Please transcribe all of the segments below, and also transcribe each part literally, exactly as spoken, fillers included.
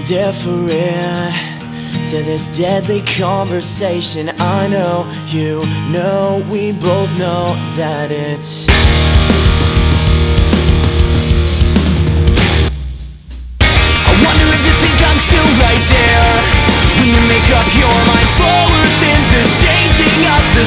indifferent to this deadly conversation. I know, you know, we both know that it's I wonder if you think I'm still right there when you make up your mind slower than the changing of the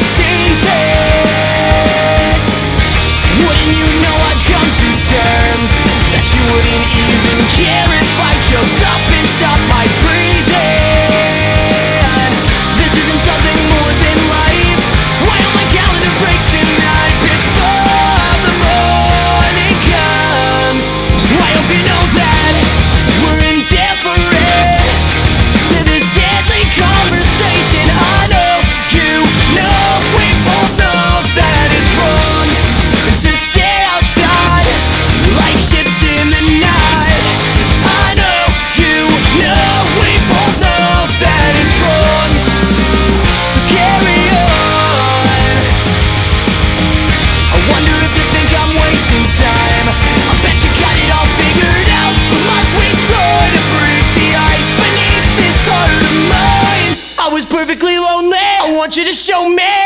seasons. Wouldn't you know I've come to terms that you wouldn't even care if I choked up and stopped my breathing? This isn't something more than life. Why on my calendar breaks tonight before the morning comes? I hope you know that we're indifferent to this deadly conversation. I know, you know, we both know that it's wrong to stay outside like ships in the night. I know, you know, we both know that it's wrong, so carry on. I wonder if you think I'm wasting time. I bet you got it all figured out, but must we try to break the ice beneath this heart of mine? I was perfectly lonely, I want you to show me